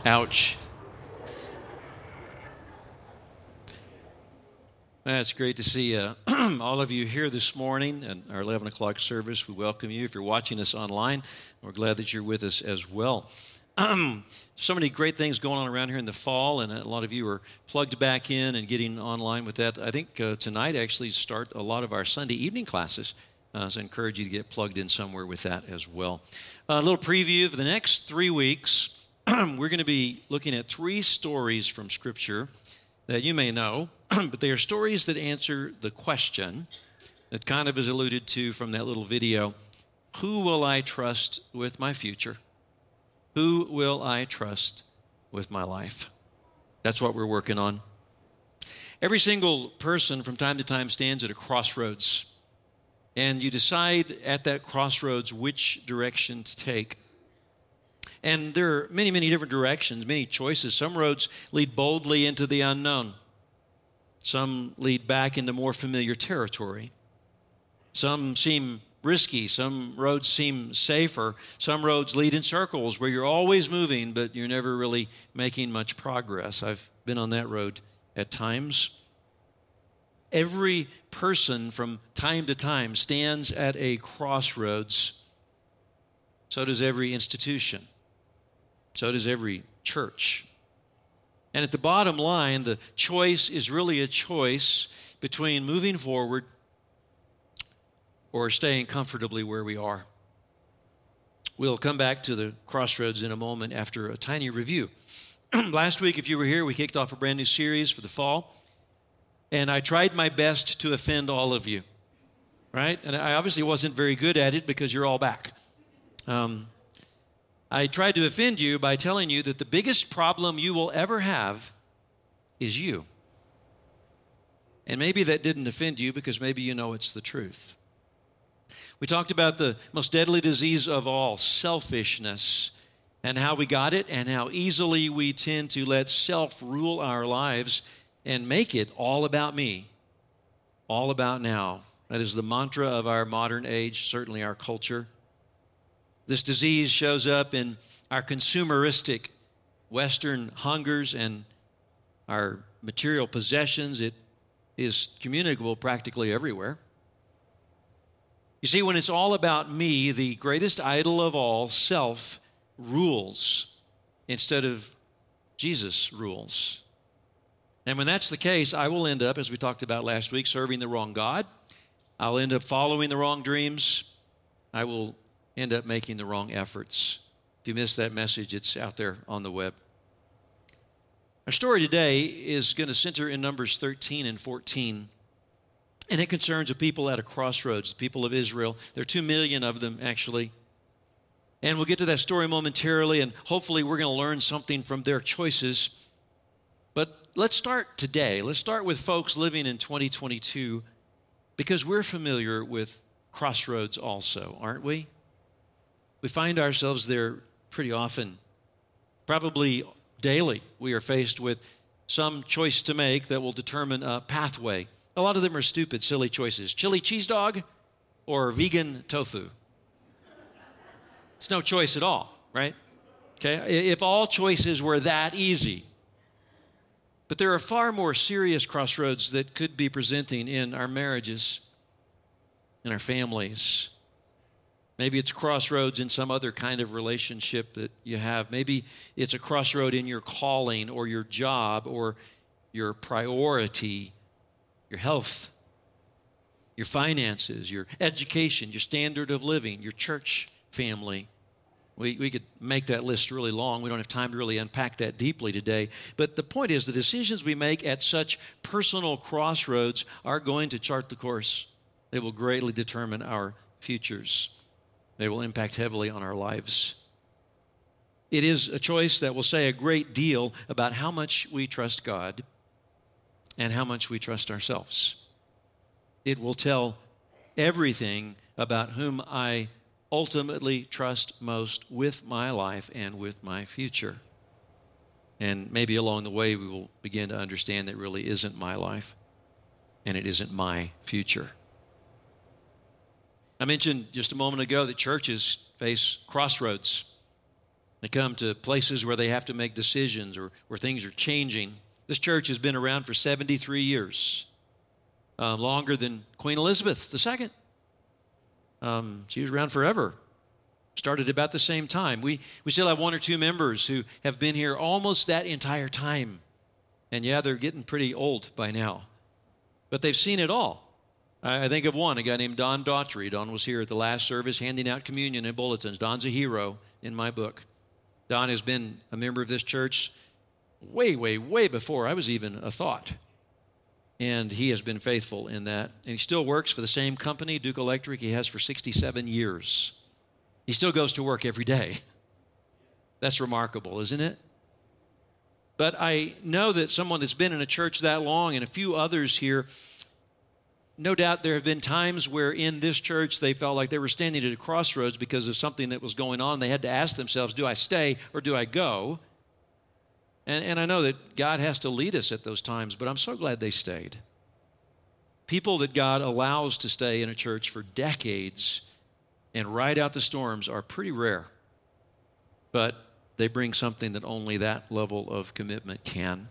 Ouch. It's great to see all of you here this morning at our 11 o'clock service. We welcome you. If you're watching us online, we're glad that you're with us as well. So many great things going on around here in the fall, and a lot of you are plugged back in and getting online with that. I think tonight actually start a lot of our Sunday evening classes, so I encourage you to get plugged in somewhere with that as well. A little preview of the next 3 weeks. We're going to be looking at 3 stories from Scripture that you may know, but they are stories that answer the question that kind of is alluded to from that little video: who will I trust with my future? Who will I trust with my life? That's what we're working on. Every single person from time to time stands at a crossroads, and you decide at that crossroads which direction to take. And there are many, many different directions, many choices. Some roads lead boldly into the unknown. Some lead back into more familiar territory. Some seem risky. Some roads seem safer. Some roads lead in circles where you're always moving, but you're never really making much progress. I've been on that road at times. Every person from time to time stands at a crossroads. So does every institution. So does every church. And at the bottom line, the choice is really a choice between moving forward or staying comfortably where we are. We'll come back to the crossroads in a moment after a tiny review. Last week, if you were here, we kicked off a brand new series for the fall, and I tried my best to offend all of you, right? And I obviously wasn't very good at it because you're all back. I tried to offend you by telling you that the biggest problem you will ever have is you. And maybe that didn't offend you because maybe you know it's the truth. We talked about the most deadly disease of all, selfishness, and how we got it and how easily we tend to let self rule our lives and make it all about me, all about now. That is the mantra of our modern age, certainly our culture. This disease shows up in our consumeristic Western hungers and our material possessions. It is communicable practically everywhere. You see, when it's all about me, the greatest idol of all, self, rules instead of Jesus rules. And when that's the case, I will end up, as we talked about last week, serving the wrong God. I'll end up following the wrong dreams. I will end up making the wrong efforts. If you missed that message, it's out there on the web. Our story today is going to center in Numbers 13 and 14, and it concerns a people at a crossroads, the people of Israel. There are 2 million of them, actually. And we'll get to that story momentarily, and hopefully we're going to learn something from their choices. But let's start today. Let's start with folks living in 2022, because we're familiar with crossroads also, aren't we? We find ourselves there pretty often. Probably daily, we are faced with some choice to make that will determine a pathway. A lot of them are stupid, silly choices. Chili cheese dog or vegan tofu? It's no choice at all, right? Okay, if all choices were that easy. But there are far more serious crossroads that could be presenting in our marriages, in our families. Maybe it's crossroads in some other kind of relationship that you have. Maybe it's a crossroad in your calling or your job or your priority, your health, your finances, your education, your standard of living, your church family. We could make that list really long. We don't have time to really unpack that deeply today. But the point is, the decisions we make at such personal crossroads are going to chart the course. They will greatly determine our futures. They will impact heavily on our lives. It is a choice that will say a great deal about how much we trust God and how much we trust ourselves. It will tell everything about whom I ultimately trust most with my life and with my future. And maybe along the way we will begin to understand that it really isn't my life and it isn't my future. I mentioned just a moment ago that churches face crossroads. They come to places where they have to make decisions or where things are changing. This church has been around for 73 years, longer than Queen Elizabeth II. She was around forever. Started about the same time. We still have one or two members who have been here almost that entire time. And yeah, they're getting pretty old by now. But they've seen it all. I think of one, a guy named Don Daughtry. Don was here at the last service handing out communion and bulletins. Don's a hero in my book. Don has been a member of this church way, way, way before I was even a thought. And he has been faithful in that. And he still works for the same company, Duke Electric, he has for 67 years. He still goes to work every day. That's remarkable, isn't it? But I know that someone that's been in a church that long and a few others here, no doubt there have been times where in this church they felt like they were standing at a crossroads because of something that was going on. They had to ask themselves, do I stay or do I go? And I know that God has to lead us at those times, but I'm so glad they stayed. People that God allows to stay in a church for decades and ride out the storms are pretty rare. But they bring something that only that level of commitment can.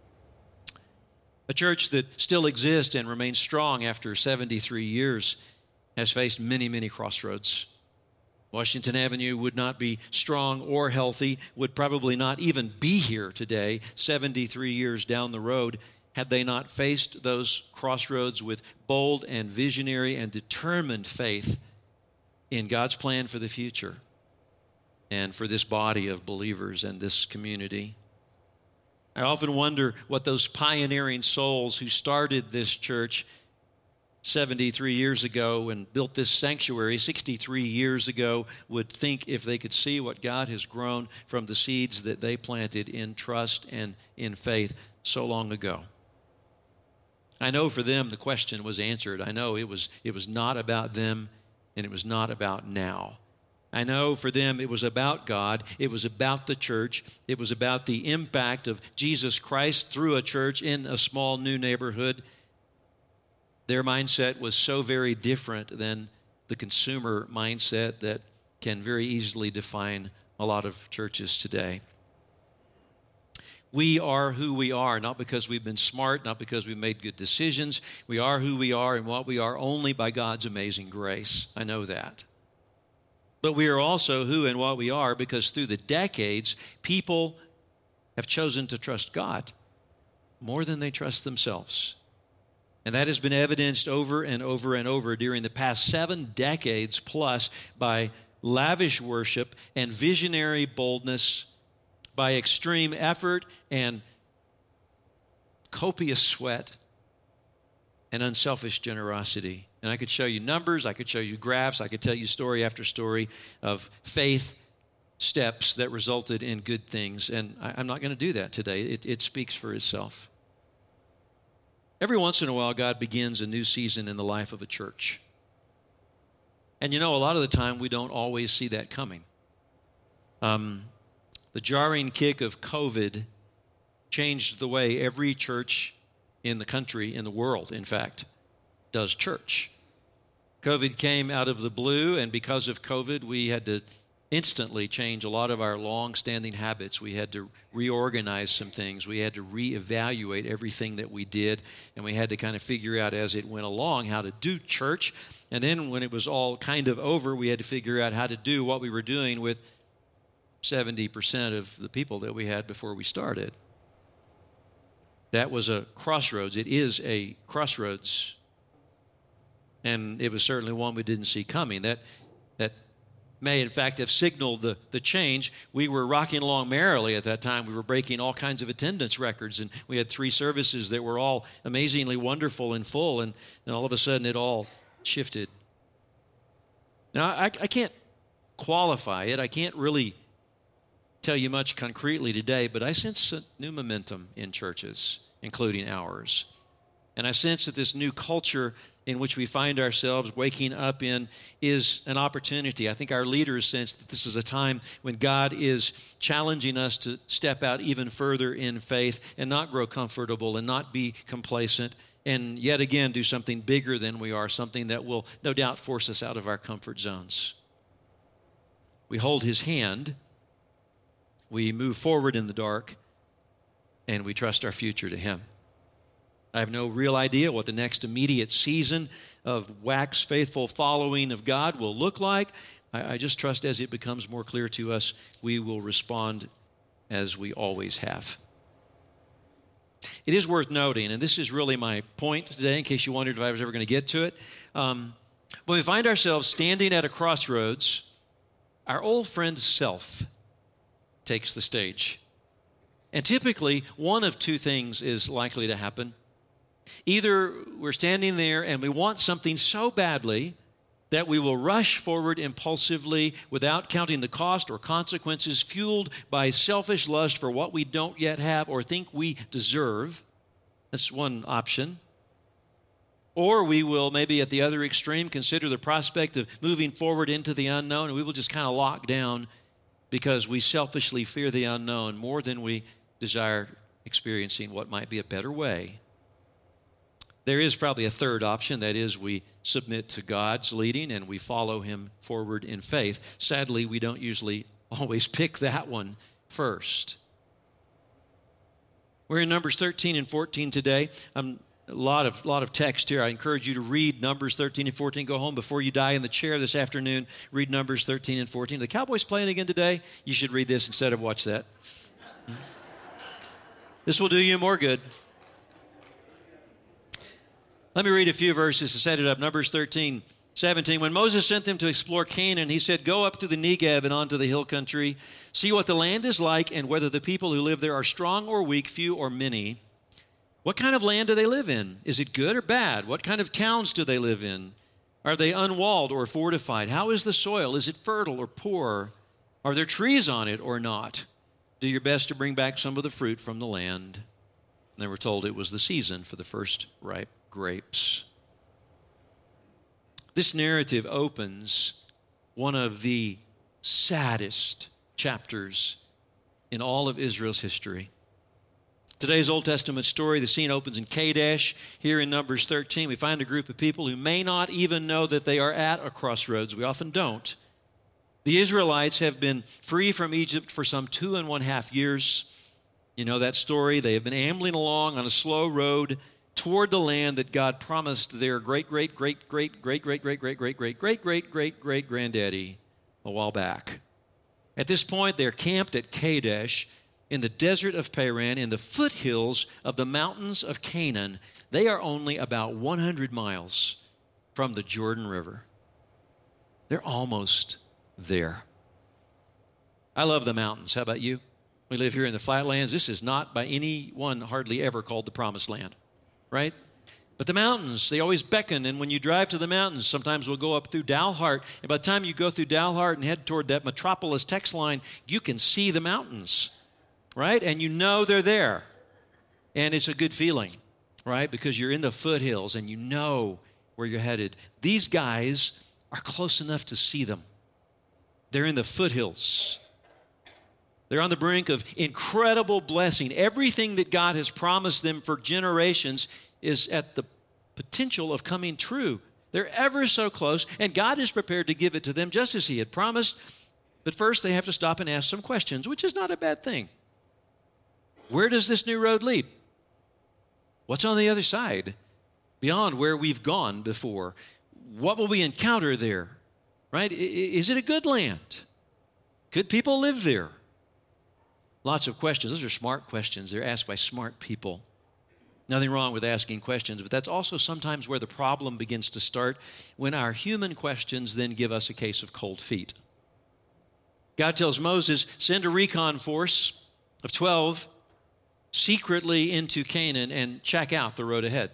A church that still exists and remains strong after 73 years has faced many, many crossroads. Washington Avenue would not be strong or healthy, would probably not even be here today, 73 years down the road, had they not faced those crossroads with bold and visionary and determined faith in God's plan for the future and for this body of believers and this community. I often wonder what those pioneering souls who started this church 73 years ago and built this sanctuary 63 years ago would think if they could see what God has grown from the seeds that they planted in trust and in faith so long ago. I know for them the question was answered. I know it was not about them and it was not about now. I know for them it was about God, it was about the church, it was about the impact of Jesus Christ through a church in a small new neighborhood. Their mindset was so very different than the consumer mindset that can very easily define a lot of churches today. We are who we are, not because we've been smart, not because we've made good decisions. We are who we are and what we are only by God's amazing grace. I know that. But we are also who and what we are because through the decades, people have chosen to trust God more than they trust themselves. And that has been evidenced over and over and over during the past 7 decades plus by lavish worship and visionary boldness, by extreme effort and copious sweat and unselfish generosity. And I could show you numbers, I could show you graphs, I could tell you story after story of faith steps that resulted in good things. And I'm not going to do that today. It speaks for itself. Every once in a while, God begins a new season in the life of a church. And you know, a lot of the time, we don't always see that coming. The jarring kick of COVID changed the way every church in the country, in the world, in fact, does church. COVID came out of the blue, and because of COVID, we had to instantly change a lot of our long-standing habits. We had to reorganize some things. We had to reevaluate everything that we did, and we had to kind of figure out as it went along how to do church. And then when it was all kind of over, we had to figure out how to do what we were doing with 70% of the people that we had before we started. That was a crossroads. It is a crossroads. And it was certainly one we didn't see coming. That may, in fact, have signaled the change. We were rocking along merrily at that time. We were breaking all kinds of attendance records, and we had 3 services that were all amazingly wonderful and full, and all of a sudden it all shifted. Now, I can't qualify it. I can't really tell you much concretely today, but I sense a new momentum in churches, including ours. And I sense that this new culture in which we find ourselves waking up in is an opportunity. I think our leaders sense that this is a time when God is challenging us to step out even further in faith and not grow comfortable and not be complacent and yet again do something bigger than we are, something that will no doubt force us out of our comfort zones. We hold his hand We move forward in the dark, and we trust our future to Him. I have no real idea what the next immediate season of wax faithful following of God will look like. I just trust as it becomes more clear to us, we will respond as we always have. It is worth noting, and this is really my point today, in case you wondered if I was ever going to get to it. When we find ourselves standing at a crossroads, our old friend self takes the stage. And typically, one of two things is likely to happen. Either we're standing there and we want something so badly that we will rush forward impulsively without counting the cost or consequences, fueled by selfish lust for what we don't yet have or think we deserve. That's one option. Or we will, maybe at the other extreme, consider the prospect of moving forward into the unknown, and we will just kind of lock down because we selfishly fear the unknown more than we desire experiencing what might be a better way. There is probably a third option, that is, we submit to God's leading and we follow Him forward in faith. Sadly, we don't usually always pick that one first. We're in Numbers 13 and 14 today. A lot of text here. I encourage you to read Numbers 13 and 14. Go home before you die in the chair this afternoon. Read Numbers 13 and 14. The Cowboys playing again today? You should read this instead of watch that. This will do you more good. Let me read a few verses to set it up. Numbers 13, 17. When Moses sent them to explore Canaan, he said, "Go up to the Negev and onto the hill country. See what the land is like and whether the people who live there are strong or weak, few or many. What kind of land do they live in? Is it good or bad? What kind of towns do they live in? Are they unwalled or fortified? How is the soil? Is it fertile or poor? Are there trees on it or not? Do your best to bring back some of the fruit from the land." And they were told it was the season for the first ripe grapes. This narrative opens one of the saddest chapters in all of Israel's history. Today's Old Testament story, the scene opens in Kadesh. Here in Numbers 13, we find a group of people who may not even know that they are at a crossroads. We often don't. The Israelites have been free from Egypt for some 2.5 years. You know that story. They have been ambling along on a slow road toward the land that God promised their great-great-great-great-great-great-great-great-great-great-great-granddaddy a while back. At this point, they're camped at Kadesh in the desert of Paran, in the foothills of the mountains of Canaan. They are only about 100 miles from the Jordan River. They're almost there. I love the mountains. How about you? We live here in the flatlands. This is not by anyone hardly ever called the Promised Land, right? But the mountains, they always beckon, and when you drive to the mountains, sometimes we'll go up through Dalhart, and by the time you go through Dalhart and head toward that Metropolis text line, you can see the mountains, right? And you know they're there, and it's a good feeling, right? Because you're in the foothills, and you know where you're headed. These guys are close enough to see them. They're in the foothills. They're on the brink of incredible blessing. Everything that God has promised them for generations is at the potential of coming true. They're ever so close, and God is prepared to give it to them just as He had promised. But first, they have to stop and ask some questions, which is not a bad thing. Where does this new road lead? What's on the other side, beyond where we've gone before? What will we encounter there, right? Is it a good land? Could people live there? Lots of questions. Those are smart questions. They're asked by smart people. Nothing wrong with asking questions, but that's also sometimes where the problem begins to start, when our human questions then give us a case of cold feet. God tells Moses, send a recon force of 12 secretly into Canaan and check out the road ahead.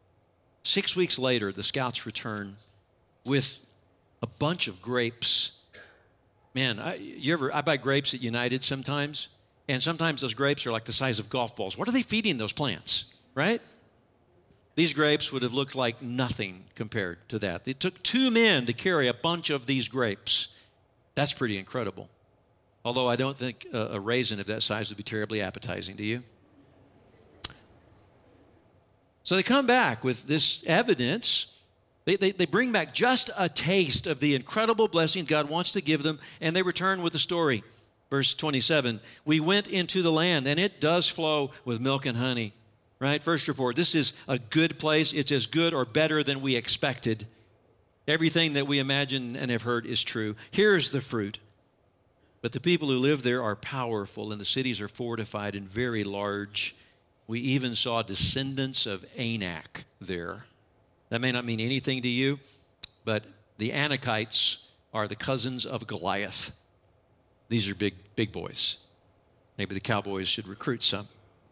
6 weeks later, the scouts return with a bunch of grapes. Man, I buy grapes at United sometimes, and sometimes those grapes are like the size of golf balls. What are they feeding those plants? Right? These grapes would have looked like nothing compared to that. It took 2 men to carry a bunch of these grapes. That's pretty incredible. Although I don't think a raisin of that size would be terribly appetizing, do you? So they come back with this evidence. They bring back just a taste of the incredible blessing God wants to give them, and they return with a story. Verse 27, we went into the land, and it does flow with milk and honey. Right? First report, this is a good place. It's as good or better than we expected. Everything that we imagine and have heard is true. Here's the fruit. But the people who live there are powerful, and the cities are fortified and very large. We even saw descendants of Anak there. That may not mean anything to you, but the Anakites are the cousins of Goliath. These are big boys. Maybe the Cowboys should recruit some.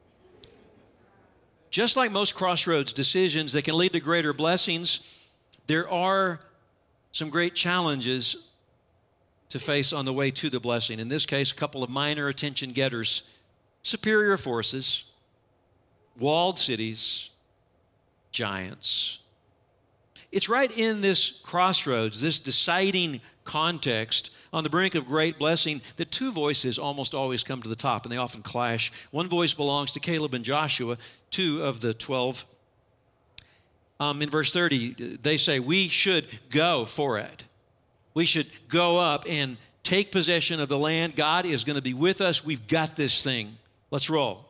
Just like most crossroads decisions that can lead to greater blessings, there are some great challenges to face on the way to the blessing. In this case, a couple of minor attention getters, superior forces, walled cities, giants. It's right in this crossroads, this deciding context on the brink of great blessing, that two voices almost always come to the top, and they often clash. One voice belongs to Caleb and Joshua, two of the 12. In verse 30, they say, we should go for it. We should go up and take possession of the land. God is going to be with us. We've got this thing. Let's roll.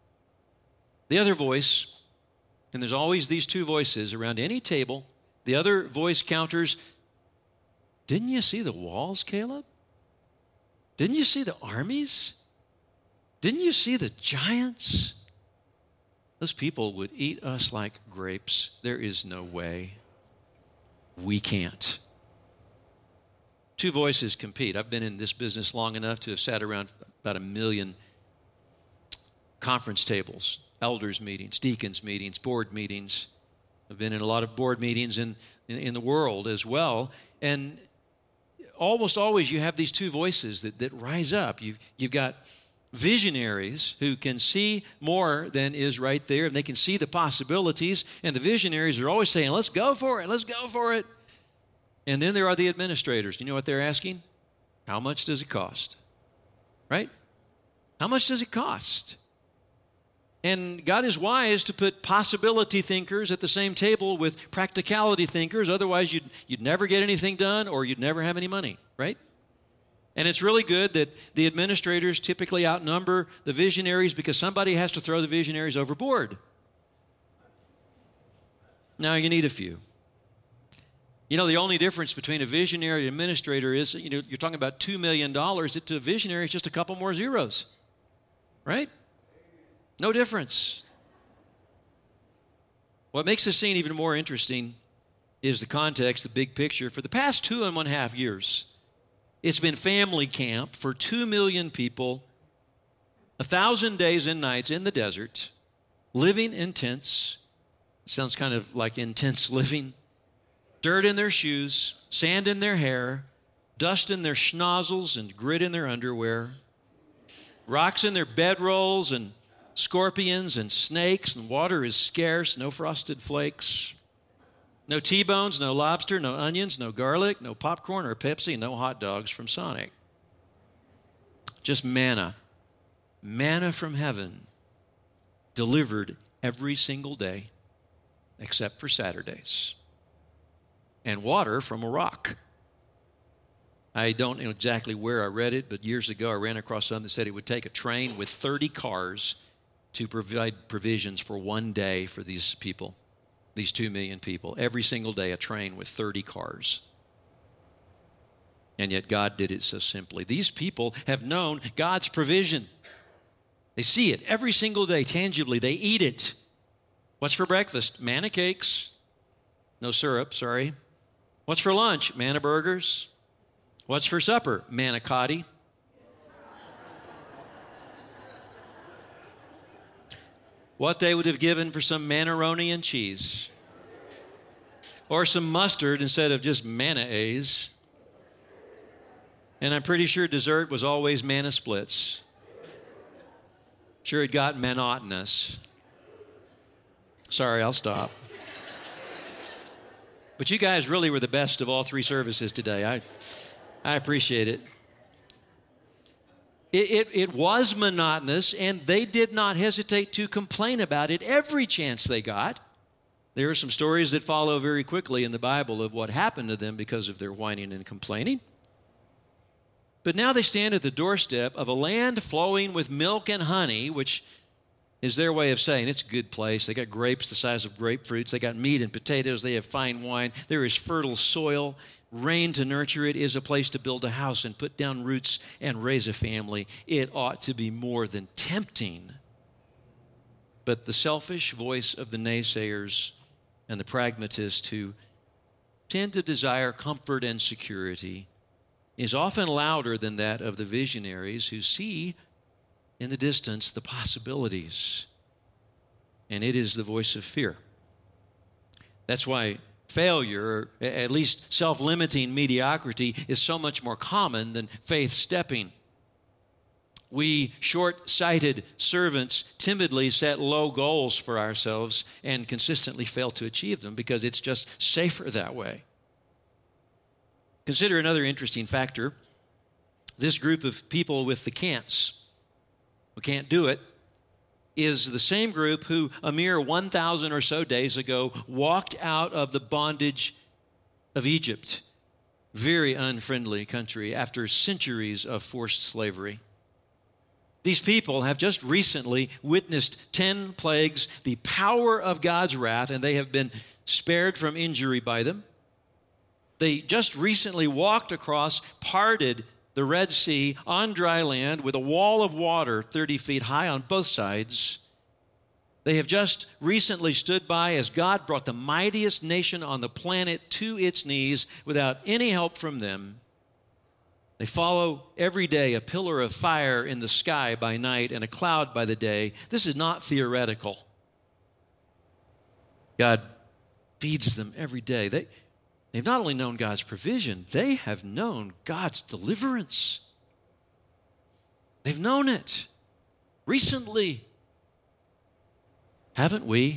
The other voice, and there's always these two voices around any table, the other voice counters, didn't you see the walls, Caleb? Didn't you see the armies? Didn't you see the giants? Those people would eat us like grapes. There is no way. We can't. Two voices compete. I've been in this business long enough to have sat around about 1 million conference tables, elders meetings, deacons meetings, board meetings. I've been in a lot of board meetings in the world as well. And almost always you have these two voices that rise up. You've got visionaries who can see more than is right there, and they can see the possibilities. And the visionaries are always saying, let's go for it, let's go for it. And then there are the administrators. Do you know what they're asking? How much does it cost? Right? How much does it cost? And God is wise to put possibility thinkers at the same table with practicality thinkers. Otherwise, you'd never get anything done, or you'd never have any money, right? And it's really good that the administrators typically outnumber the visionaries, because somebody has to throw the visionaries overboard. Now, you need a few. You know, the only difference between a visionary and administrator is, you're talking about $2 million. To a visionary, it's just a couple more zeros, right? No difference. What makes this scene even more interesting is the context, the big picture. For the past 2.5 years, it's been family camp for 2 million people, 1,000 days and nights in the desert, living in tents. Sounds kind of like intense living. Dirt in their shoes, sand in their hair, dust in their schnozzles, and grit in their underwear, rocks in their bedrolls, and scorpions and snakes, and water is scarce, no frosted flakes, no T-bones, no lobster, no onions, no garlic, no popcorn or Pepsi, no hot dogs from Sonic. Just manna from heaven, delivered every single day except for Saturdays, and water from a rock. I don't know exactly where I read it, but years ago I ran across something that said it would take a train with 30 cars to provide provisions for one day for these people, these 2 million people. Every single day, a train with 30 cars. And yet God did it so simply. These people have known God's provision. They see it every single day, tangibly. They eat it. What's for breakfast? Manna cakes. No syrup, sorry. What's for lunch? Manna burgers. What's for supper? Manicotti. What they would have given for some manaroni and cheese. Or some mustard instead of just mayonnaise. And I'm pretty sure dessert was always manna splits. Sure, it got monotonous. Sorry, I'll stop. But you guys really were the best of all 3 services today. I appreciate it. It was monotonous, and they did not hesitate to complain about it every chance they got. There are some stories that follow very quickly in the Bible of what happened to them because of their whining and complaining. But now they stand at the doorstep of a land flowing with milk and honey, which is their way of saying it's a good place. They got grapes the size of grapefruits. They got meat and potatoes. They have fine wine. There is fertile soil, rain to nurture it. Is a place to build a house and put down roots and raise a family. It ought to be more than tempting. But the selfish voice of the naysayers and the pragmatists who tend to desire comfort and security is often louder than that of the visionaries who see in the distance the possibilities. And it is the voice of fear. That's why failure, or at least self-limiting mediocrity, is so much more common than faith stepping. We short-sighted servants timidly set low goals for ourselves and consistently fail to achieve them because it's just safer that way. Consider another interesting factor. This group of people with the can'ts, who can't do it, is the same group who a mere 1,000 or so days ago walked out of the bondage of Egypt, very unfriendly country, after centuries of forced slavery. These people have just recently witnessed 10 plagues, the power of God's wrath, and they have been spared from injury by them. They just recently walked across, parted the Red Sea on dry land with a wall of water 30 feet high on both sides. They have just recently stood by as God brought the mightiest nation on the planet to its knees without any help from them. They follow every day a pillar of fire in the sky by night and a cloud by the day. This is not theoretical. God feeds them every day. They've not only known God's provision, they have known God's deliverance. They've known it recently. Haven't we?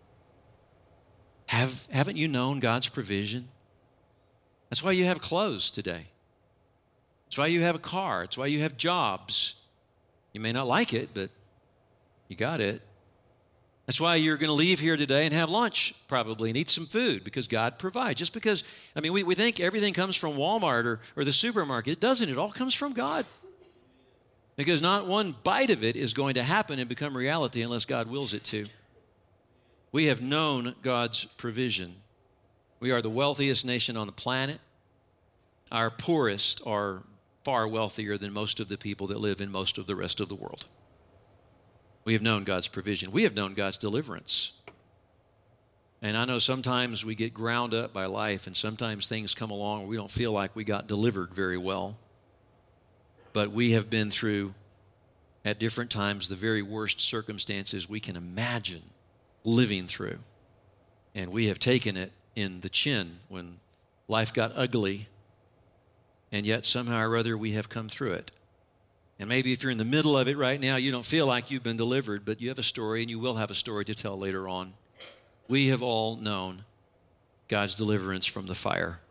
Haven't you known God's provision? That's why you have clothes today. That's why you have a car. It's why you have jobs. You may not like it, but you got it. That's why you're going to leave here today and have lunch probably and eat some food because God provides. Just because, we think everything comes from Walmart or the supermarket. It doesn't. It all comes from God. Because not one bite of it is going to happen and become reality unless God wills it to. We have known God's provision. We are the wealthiest nation on the planet. Our poorest are far wealthier than most of the people that live in most of the rest of the world. We have known God's provision. We have known God's deliverance. And I know sometimes we get ground up by life, and sometimes things come along where we don't feel like we got delivered very well. But we have been through, at different times, the very worst circumstances we can imagine living through. And we have taken it in the chin when life got ugly. And yet somehow or other we have come through it. And maybe if you're in the middle of it right now, you don't feel like you've been delivered, but you have a story and you will have a story to tell later on. We have all known God's deliverance from the fire.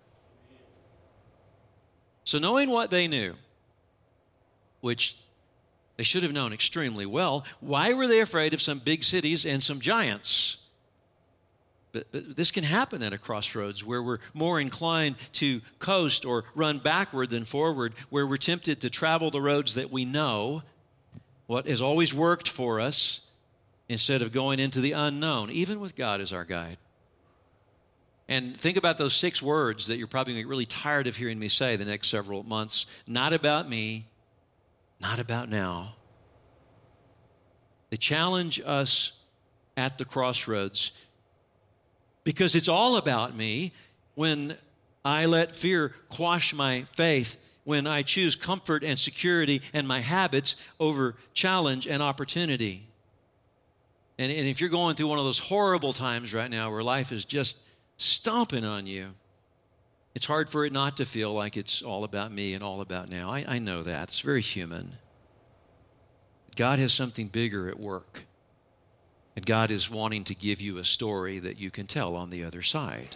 So knowing what they knew, which they should have known extremely well, why were they afraid of some big cities and some giants? But this can happen at a crossroads where we're more inclined to coast or run backward than forward, where we're tempted to travel the roads that we know, what has always worked for us, instead of going into the unknown, even with God as our guide. And think about those 6 words that you're probably going to get really tired of hearing me say the next several months. Not about me, not about now. They challenge us at the crossroads because it's all about me when I let fear quash my faith, when I choose comfort and security and my habits over challenge and opportunity. And if you're going through one of those horrible times right now where life is just stomping on you, it's hard for it not to feel like it's all about me and all about now. I know that. It's very human. God has something bigger at work. And God is wanting to give you a story that you can tell on the other side.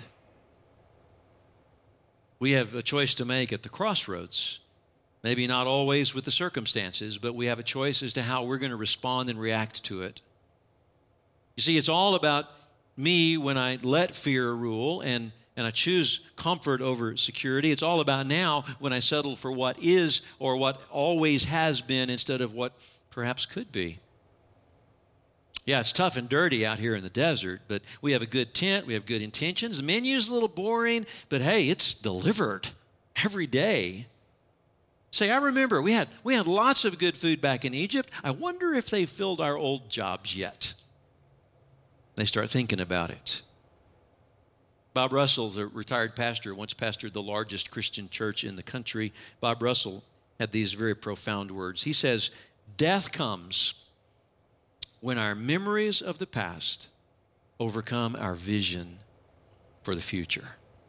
We have a choice to make at the crossroads. Maybe not always with the circumstances, but we have a choice as to how we're going to respond and react to it. You see, it's all about me when I let fear rule and and I choose comfort over security. It's all about now when I settle for what is or what always has been instead of what perhaps could be. Yeah, it's tough and dirty out here in the desert, but we have a good tent, we have good intentions. The menu's a little boring, but hey, it's delivered every day. Say, I remember we had lots of good food back in Egypt. I wonder if they filled our old jobs yet. They start thinking about it. Bob Russell's a retired pastor, once pastored the largest Christian church in the country. Bob Russell had these very profound words. He says, death comes when our memories of the past overcome our vision for the future.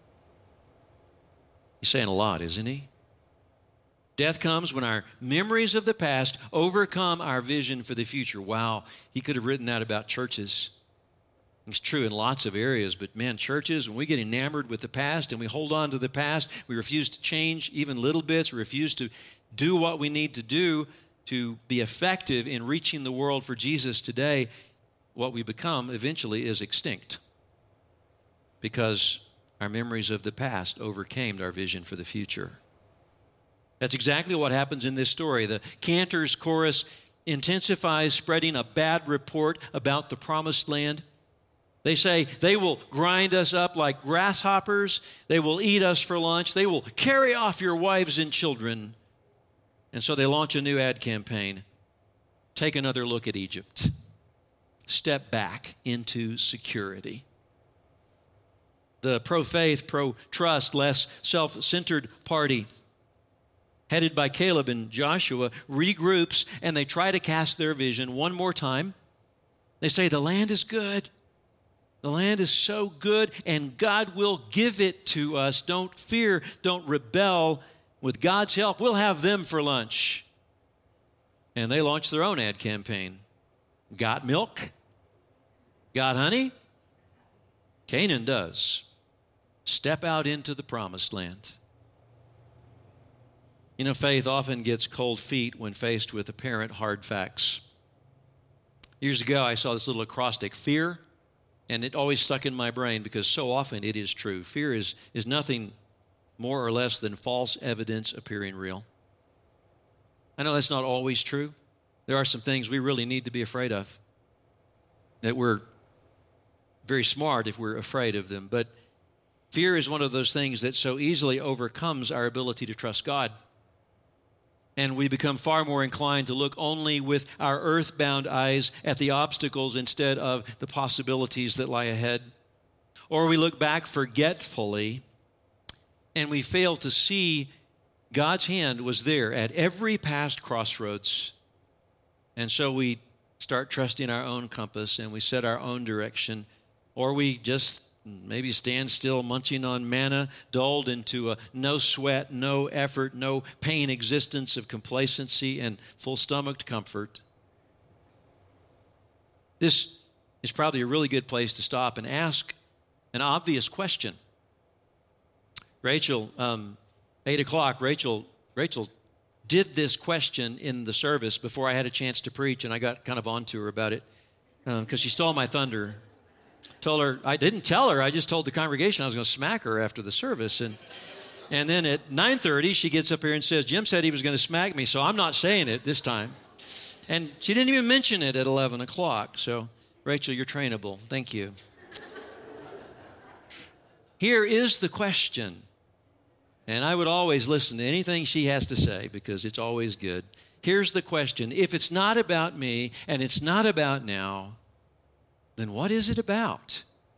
He's saying a lot, isn't he? Death comes when our memories of the past overcome our vision for the future. Wow, he could have written that about churches. It's true in lots of areas, but man, churches, when we get enamored with the past and we hold on to the past, we refuse to change even little bits, we refuse to do what we need to do to be effective in reaching the world for Jesus today, what we become eventually is extinct because our memories of the past overcame our vision for the future. That's exactly what happens in this story. The cantor's chorus intensifies spreading a bad report about the promised land. They say, they will grind us up like grasshoppers. They will eat us for lunch. They will carry off your wives and children. And so they launch a new ad campaign. Take another look at Egypt. Step back into security. The pro-faith, pro-trust, less self-centered party, headed by Caleb and Joshua, regroups and they try to cast their vision one more time. They say, the land is good. The land is so good, and God will give it to us. Don't fear, don't rebel. With God's help, we'll have them for lunch. And they launch their own ad campaign. Got milk? Got honey? Canaan does. Step out into the promised land. You know, faith often gets cold feet when faced with apparent hard facts. Years ago, I saw this little acrostic, fear, and it always stuck in my brain because so often it is true. Fear is nothing more or less than false evidence appearing real. I know that's not always true. There are some things we really need to be afraid of, that we're very smart if we're afraid of them. But fear is one of those things that so easily overcomes our ability to trust God. And we become far more inclined to look only with our earthbound eyes at the obstacles instead of the possibilities that lie ahead. Or we look back forgetfully and we fail to see God's hand was there at every past crossroads. And so we start trusting our own compass and we set our own direction. Or we just maybe stand still munching on manna, dulled into a no sweat, no effort, no pain existence of complacency and full-stomached comfort. This is probably a really good place to stop and ask an obvious question. Rachel, 8 o'clock, Rachel did this question in the service before I had a chance to preach, and I got kind of onto her about it because she stole my thunder. Told her, I didn't tell her, I just told the congregation I was going to smack her after the service. And then at 9:30, she gets up here and says, Jim said he was going to smack me, so I'm not saying it this time. And she didn't even mention it at 11 o'clock. So, Rachel, you're trainable. Thank you. Here is the question. And I would always listen to anything she has to say because it's always good. Here's the question. If it's not about me and it's not about now, then what is it about?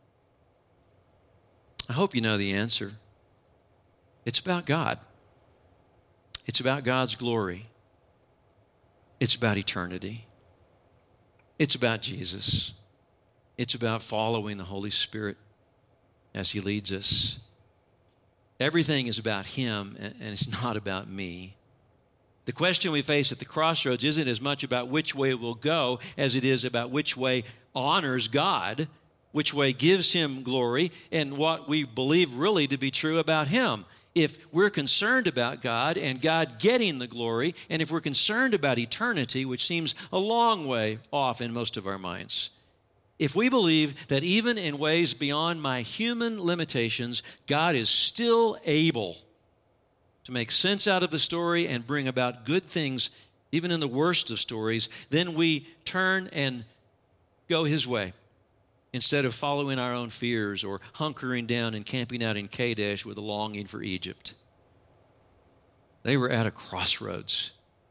I hope you know the answer. It's about God. It's about God's glory. It's about eternity. It's about Jesus. It's about following the Holy Spirit as He leads us. Everything is about Him, and it's not about me. The question we face at the crossroads isn't as much about which way we'll go as it is about which way honors God, which way gives Him glory, and what we believe really to be true about Him. If we're concerned about God and God getting the glory, and if we're concerned about eternity, which seems a long way off in most of our minds, if we believe that even in ways beyond my human limitations, God is still able to make sense out of the story and bring about good things, even in the worst of stories, then we turn and go His way instead of following our own fears or hunkering down and camping out in Kadesh with a longing for Egypt. They were at a crossroads.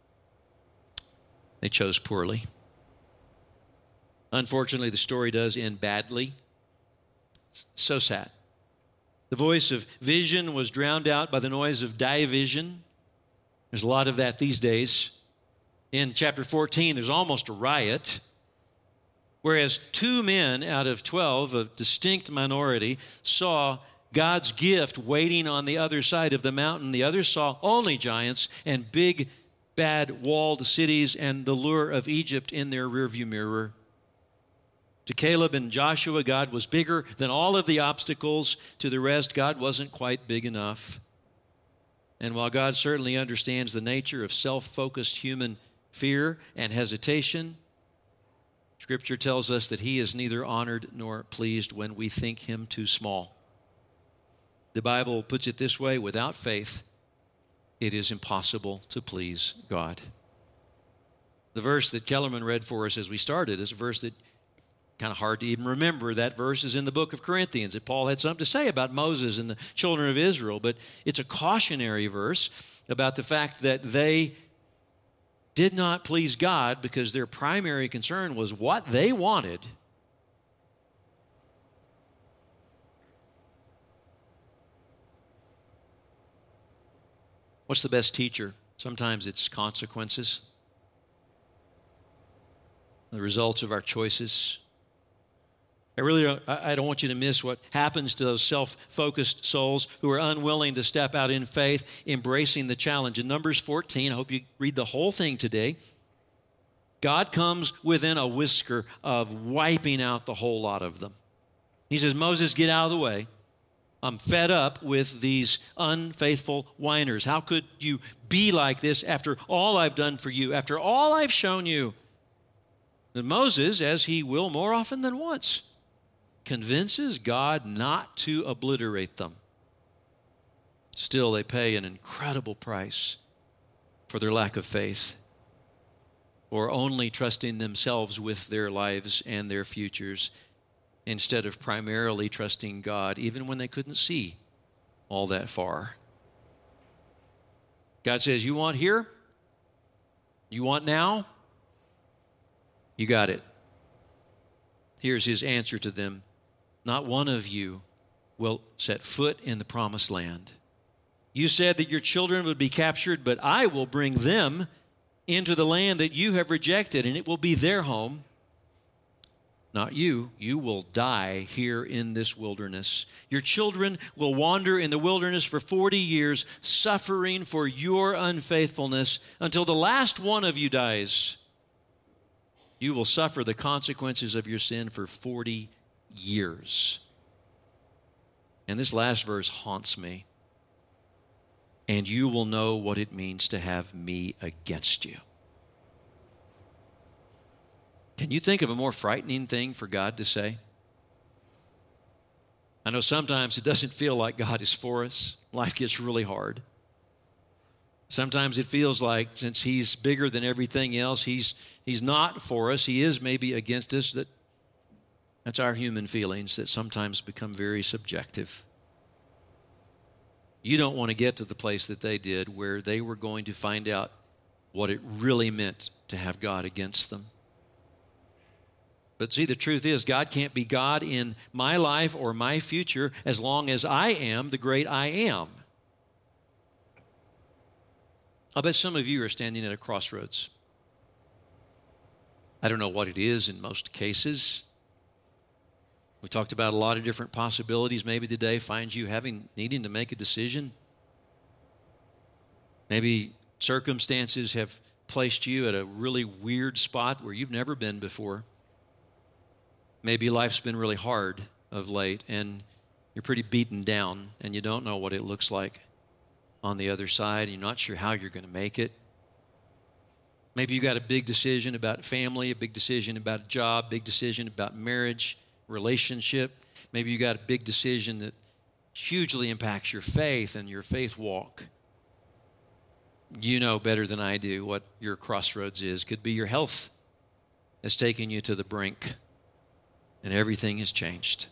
They chose poorly. Unfortunately, the story does end badly. So sad. The voice of vision was drowned out by the noise of division. There's a lot of that these days. In chapter 14, there's almost a riot. Whereas 2 men out of 12, a distinct minority, saw God's gift waiting on the other side of the mountain. The others saw only giants and big, bad walled cities and the lure of Egypt in their rearview mirror. To Caleb and Joshua, God was bigger than all of the obstacles. To the rest, God wasn't quite big enough. And while God certainly understands the nature of self-focused human fear and hesitation, Scripture tells us that He is neither honored nor pleased when we think Him too small. The Bible puts it this way: without faith, it is impossible to please God. The verse that Kellerman read for us as we started is a verse that kind of hard to even remember. That verse is in the book of Corinthians, that Paul had something to say about Moses and the children of Israel, but it's a cautionary verse about the fact that they did not please God because their primary concern was what they wanted. What's the best teacher? Sometimes it's consequences, the results of our choices. I don't want you to miss what happens to those self-focused souls who are unwilling to step out in faith, embracing the challenge. In Numbers 14, I hope you read the whole thing today, God comes within a whisker of wiping out the whole lot of them. He says, Moses, get out of the way. I'm fed up with these unfaithful whiners. How could you be like this after all I've done for you, after all I've shown you? And Moses, as he will more often than once, convinces God not to obliterate them. Still, they pay an incredible price for their lack of faith, or only trusting themselves with their lives and their futures instead of primarily trusting God, even when they couldn't see all that far. God says, you want here? You want now? You got it. Here's His answer to them. Not one of you will set foot in the promised land. You said that your children would be captured, but I will bring them into the land that you have rejected, and it will be their home. Not you. You will die here in this wilderness. Your children will wander in the wilderness for 40 years, suffering for your unfaithfulness until the last one of you dies. You will suffer the consequences of your sin for 40 years. And this last verse haunts me. And you will know what it means to have me against you. Can you think of a more frightening thing for God to say? I know sometimes it doesn't feel like God is for us. Life gets really hard. Sometimes it feels like since He's bigger than everything else, He's not for us. He is maybe against us. That's our human feelings that sometimes become very subjective. You don't want to get to the place that they did where they were going to find out what it really meant to have God against them. But see, the truth is, God can't be God in my life or my future as long as I am the great I am. I bet some of you are standing at a crossroads. I don't know what it is in most cases. We talked about a lot of different possibilities. Maybe today finds you needing to make a decision. Maybe circumstances have placed you at a really weird spot where you've never been before. Maybe life's been really hard of late and you're pretty beaten down and you don't know what it looks like on the other side. You're not sure how you're going to make it. Maybe you got a big decision about family, a big decision about a job, big decision about marriage, relationship. Maybe you got a big decision that hugely impacts your faith and your faith walk. You know better than I do what your crossroads is. Could be your health has taken you to the brink and everything has changed.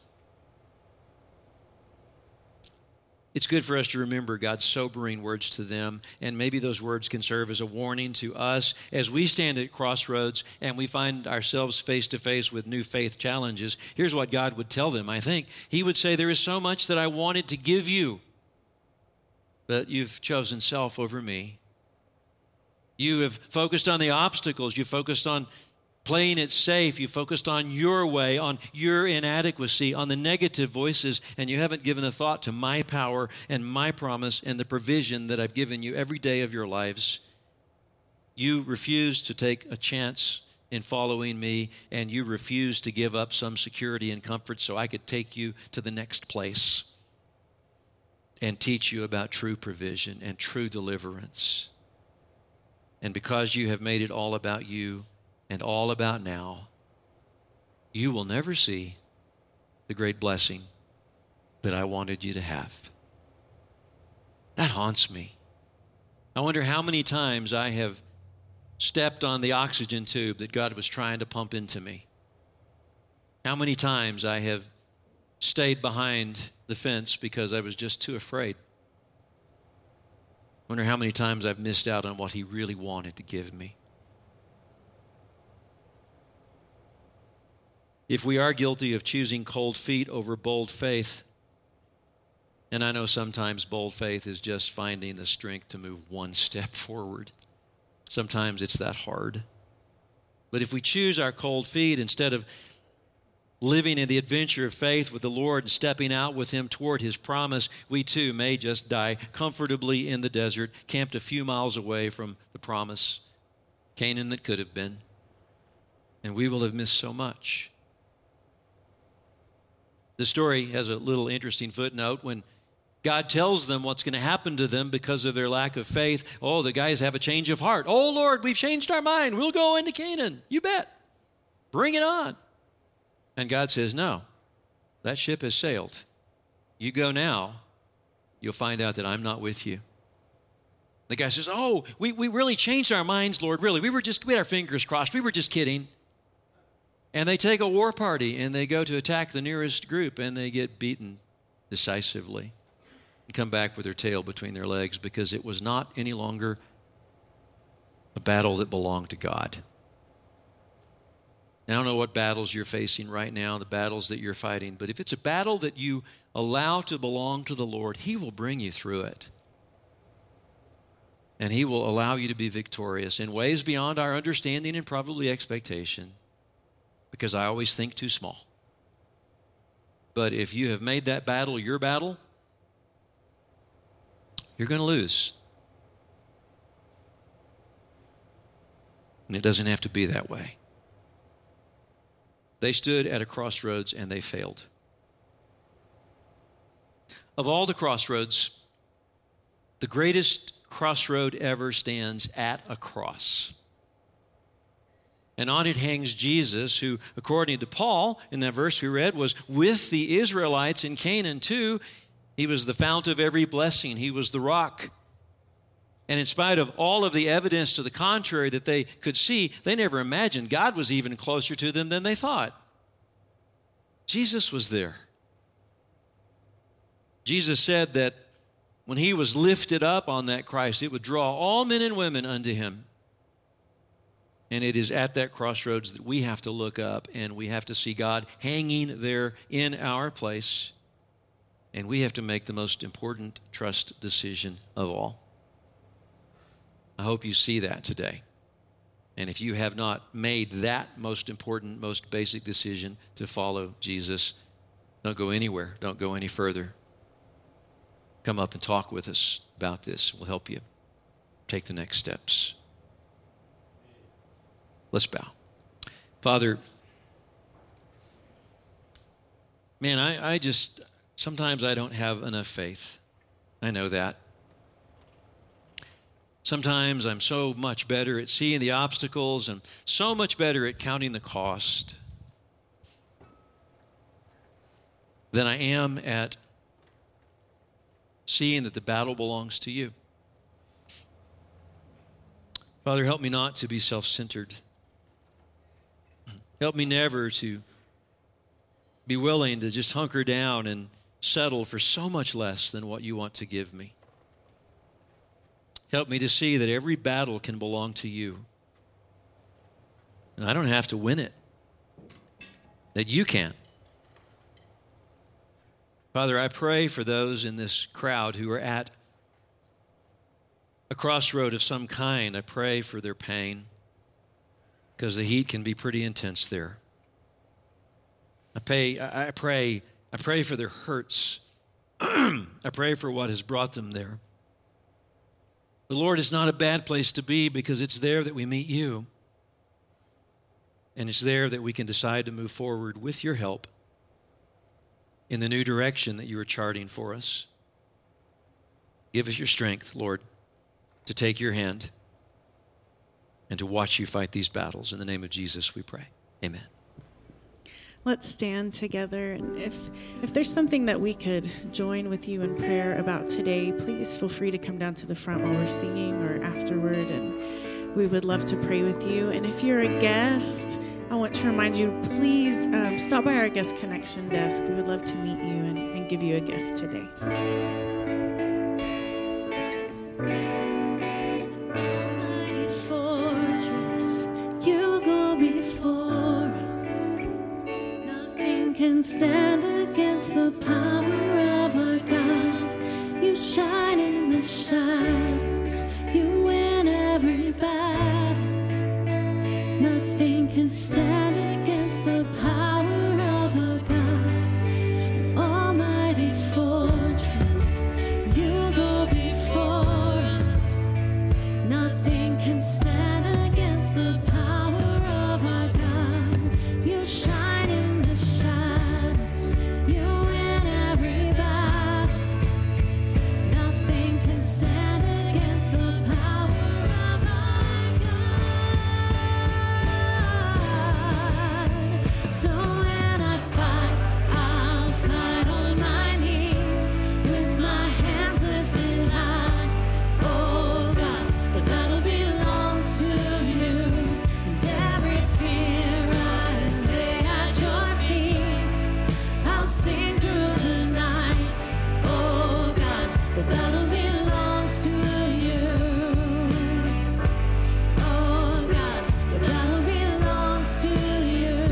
It's good for us to remember God's sobering words to them, and maybe those words can serve as a warning to us as we stand at crossroads and we find ourselves face to face with new faith challenges. Here's what God would tell them, I think. He would say, there is so much that I wanted to give you, but you've chosen self over me. You have focused on the obstacles. You focused on playing it safe. You focused on your way, on your inadequacy, on the negative voices, and you haven't given a thought to my power and my promise and the provision that I've given you every day of your lives. You refuse to take a chance in following me, and you refuse to give up some security and comfort so I could take you to the next place and teach you about true provision and true deliverance. And because you have made it all about you, and all about now, you will never see the great blessing that I wanted you to have. That haunts me. I wonder how many times I have stepped on the oxygen tube that God was trying to pump into me. How many times I have stayed behind the fence because I was just too afraid. I wonder how many times I've missed out on what He really wanted to give me. If we are guilty of choosing cold feet over bold faith, and I know sometimes bold faith is just finding the strength to move one step forward. Sometimes it's that hard. But if we choose our cold feet instead of living in the adventure of faith with the Lord and stepping out with Him toward His promise, we too may just die comfortably in the desert, camped a few miles away from the promise, Canaan that could have been. And we will have missed so much. The story has a little interesting footnote. When God tells them what's going to happen to them because of their lack of faith, the guys have a change of heart. Oh, Lord, we've changed our mind. We'll go into Canaan. You bet. Bring it on. And God says, no, that ship has sailed. You go now, you'll find out that I'm not with you. The guy says, we really changed our minds, Lord, really. We had our fingers crossed. We were just kidding. And they take a war party, and they go to attack the nearest group, and they get beaten decisively and come back with their tail between their legs because it was not any longer a battle that belonged to God. And I don't know what battles you're facing right now, the battles that you're fighting, but if it's a battle that you allow to belong to the Lord, He will bring you through it. And He will allow you to be victorious in ways beyond our understanding and probably expectation. Because I always think too small. But if you have made that battle your battle, you're going to lose. And it doesn't have to be that way. They stood at a crossroads and they failed. Of all the crossroads, the greatest crossroad ever stands at a cross. And on it hangs Jesus, who, according to Paul, in that verse we read, was with the Israelites in Canaan too. He was the fount of every blessing. He was the rock. And in spite of all of the evidence to the contrary that they could see, they never imagined God was even closer to them than they thought. Jesus was there. Jesus said that when He was lifted up on that Christ, it would draw all men and women unto Him. And it is at that crossroads that we have to look up and we have to see God hanging there in our place. And we have to make the most important trust decision of all. I hope you see that today. And if you have not made that most important, most basic decision to follow Jesus, don't go anywhere. Don't go any further. Come up and talk with us about this. We'll help you take the next steps. Let's bow. Father, man, I just, sometimes I don't have enough faith. I know that. Sometimes I'm so much better at seeing the obstacles and so much better at counting the cost than I am at seeing that the battle belongs to you. Father, help me not to be self-centered. Help me never to be willing to just hunker down and settle for so much less than what you want to give me. Help me to see that every battle can belong to you. And I don't have to win it, that you can. Father, I pray for those in this crowd who are at a crossroad of some kind. I pray for their pain because the heat can be pretty intense there. I pray for their hurts. I pray for what has brought them there. The Lord is not a bad place to be because it's there that we meet you. And it's there that we can decide to move forward with your help in the new direction that you are charting for us. Give us your strength, Lord, to take your hand and to watch you fight these battles. In the name of Jesus, we pray. Amen. Let's stand together, and if there's something that we could join with you in prayer about today, please feel free to come down to the front while we're singing or afterward, and we would love to pray with you. And if you're a guest, I want to remind you, please stop by our guest connection desk. We would love to meet you and give you a gift today. Almighty fortress, you go before us. Nothing can stand against the power of our God. You shine in the shadows, you win every battle. Nothing can stand against the power of our God. An almighty fortress, you go before us. Nothing can stand against the power of our God. You shine in the shadows, you win every battle. Nothing can stand against the power of our God. So when I fight, I'll fight on my knees with my hands lifted high. Oh God, the battle belongs to you, and every fear I lay at your feet. I'll sing through the night. Oh God, the battle belongs to you. Oh God, the battle belongs to you.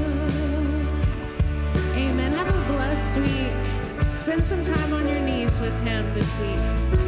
Amen. Have a blessed week. Spend some time on your knees with him this week.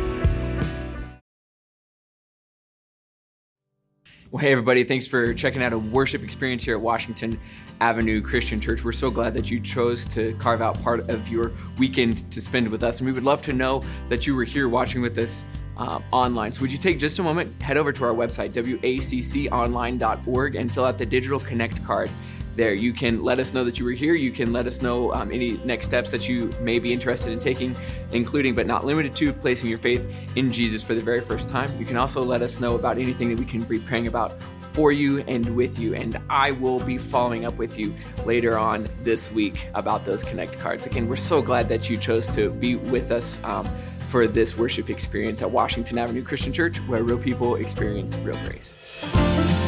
Well, hey, everybody. Thanks for checking out a worship experience here at Washington Avenue Christian Church. We're so glad that you chose to carve out part of your weekend to spend with us. And we would love to know that you were here watching with us online. So would you take just a moment, head over to our website, wacconline.org, and fill out the digital connect card there. You can let us know that you were here. You can let us know any next steps that you may be interested in taking, including but not limited to placing your faith in Jesus for the very first time. You can also let us know about anything that we can be praying about for you and with you. And I will be following up with you later on this week about those connect cards. Again, we're so glad that you chose to be with us for this worship experience at Washington Avenue Christian Church, where real people experience real grace.